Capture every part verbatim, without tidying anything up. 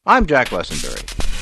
I'm Jack Lessenberry.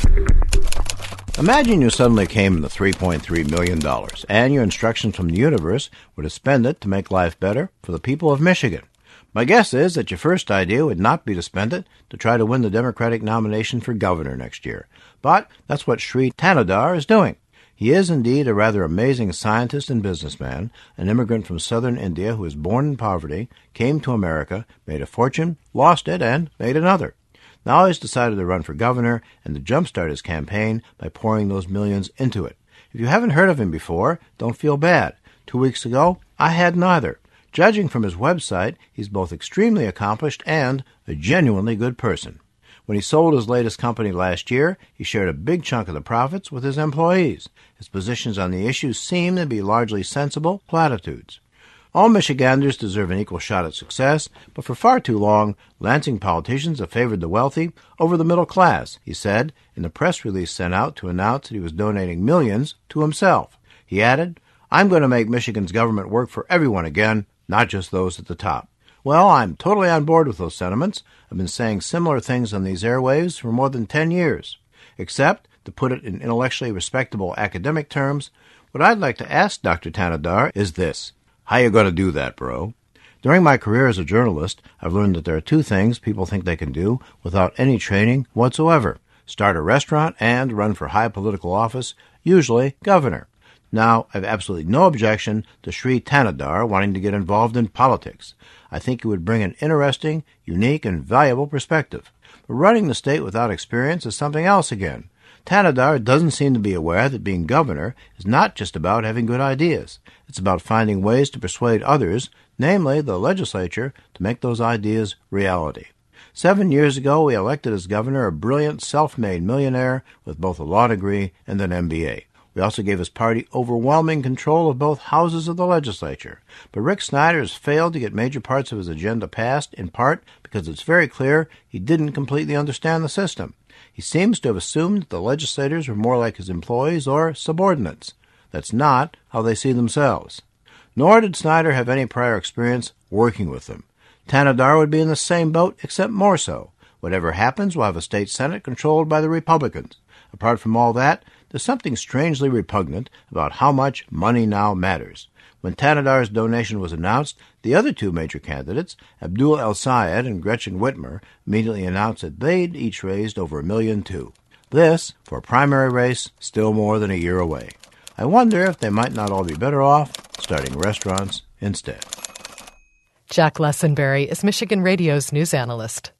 Imagine you suddenly came into three point three million dollars, and your instructions from the universe were to spend it to make life better for the people of Michigan. My guess is that your first idea would not be to spend it to try to win the Democratic nomination for governor next year. But that's what Sri Thanedar is doing. He is indeed a rather amazing scientist and businessman, an immigrant from southern India who was born in poverty, came to America, made a fortune, lost it, and made another. Now he's decided to run for governor and to jumpstart his campaign by pouring those millions into it. If you haven't heard of him before, don't feel bad. Two weeks ago, I hadn't either. Judging from his website, he's both extremely accomplished and a genuinely good person. When he sold his latest company last year, he shared a big chunk of the profits with his employees. His positions on the issues seem to be largely sensible platitudes. All Michiganders deserve an equal shot at success, but for far too long, Lansing politicians have favored the wealthy over the middle class, he said in the press release sent out to announce that he was donating millions to himself. He added, "I'm going to make Michigan's government work for everyone again, not just those at the top." Well, I'm totally on board with those sentiments. I've been saying similar things on these airwaves for more than ten years. Except, to put it in intellectually respectable academic terms, what I'd like to ask Doctor Thanedar is this. How you going to do that, bro? During my career as a journalist, I've learned that there are two things people think they can do without any training whatsoever. Start a restaurant and run for high political office, usually governor. Now, I have absolutely no objection to Sri Thanedar wanting to get involved in politics. I think he would bring an interesting, unique, and valuable perspective. But running the state without experience is something else again. Thanedar doesn't seem to be aware that being governor is not just about having good ideas. It's about finding ways to persuade others, namely the legislature, to make those ideas reality. Seven years ago, we elected as governor a brilliant, self-made millionaire with both a law degree and an M B A. We also gave his party overwhelming control of both houses of the legislature. But Rick Snyder has failed to get major parts of his agenda passed, in part because it's very clear he didn't completely understand the system. He seems to have assumed that the legislators were more like his employees or subordinates. That's not how they see themselves. Nor did Snyder have any prior experience working with them. Thanedar would be in the same boat, except more so. Whatever happens, we'll have a state senate controlled by the Republicans. Apart from all that, there's something strangely repugnant about how much money now matters. When Thanedar's donation was announced, the other two major candidates, Abdul El-Sayed and Gretchen Whitmer, immediately announced that they'd each raised over a million too. This, for a primary race, still more than a year away. I wonder if they might not all be better off starting restaurants instead. Jack Lessenberry is Michigan Radio's news analyst.